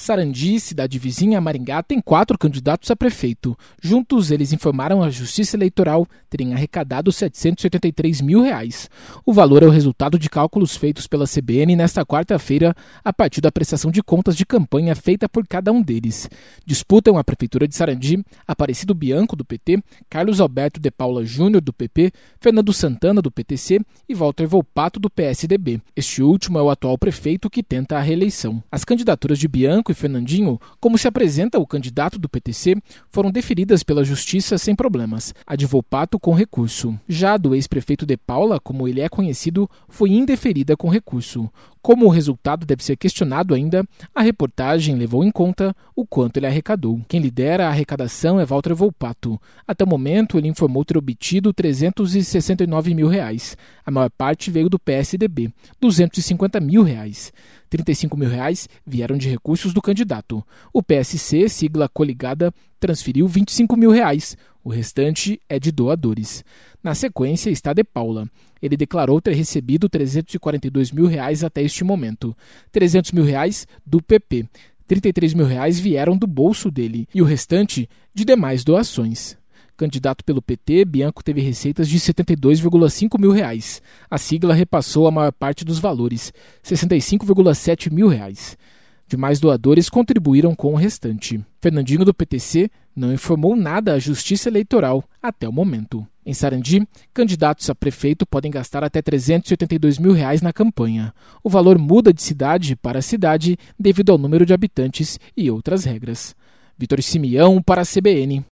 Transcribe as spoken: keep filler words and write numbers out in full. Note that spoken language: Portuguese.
Sarandi, cidade vizinha a Maringá, tem quatro candidatos a prefeito. Juntos, eles informaram à Justiça Eleitoral terem arrecadado setecentos e oitenta e três mil reais. O valor é o resultado de cálculos feitos pela C B N nesta quarta-feira, a partir da prestação de contas de campanha feita por cada um deles. Disputam a Prefeitura de Sarandi, Aparecido Bianco, do P T, Carlos Alberto de Paula Júnior, do P P, Fernando Santana, do P T C e Walter Volpato, do P S D B. Este último é o atual prefeito que tenta a reeleição. As candidaturas de Bianco e Fernandinho, como se apresenta o candidato do P T C, foram deferidas pela Justiça sem problemas, a de Volpato com recurso. Já a do ex-prefeito de Paula, como ele é conhecido, foi indeferida com recurso. Como o resultado deve ser questionado ainda, a reportagem levou em conta o quanto ele arrecadou. Quem lidera a arrecadação é Walter Volpato. Até o momento, ele informou ter obtido trezentos e sessenta e nove mil reais. A maior parte veio do P S D B, duzentos e cinquenta mil reais. trinta e cinco mil reais vieram de recursos do candidato. O P S C, sigla coligada, transferiu vinte e cinco mil reais. O restante é de doadores. Na sequência está de Paula. Ele declarou ter recebido trezentos e quarenta e dois mil reais até este momento. trezentos mil reais do P P. trinta e três mil reais vieram do bolso dele e o restante de demais doações. Candidato pelo P T, Bianco teve receitas de setenta e dois vírgula cinco mil reais. A sigla repassou a maior parte dos valores, sessenta e cinco vírgula sete mil reais. Demais doadores contribuíram com o restante. Fernandinho, do P T C, não informou nada à Justiça Eleitoral até o momento. Em Sarandi, candidatos a prefeito podem gastar até trezentos e oitenta e dois mil reais na campanha. O valor muda de cidade para cidade devido ao número de habitantes e outras regras. Vitor Simeão para a C B N.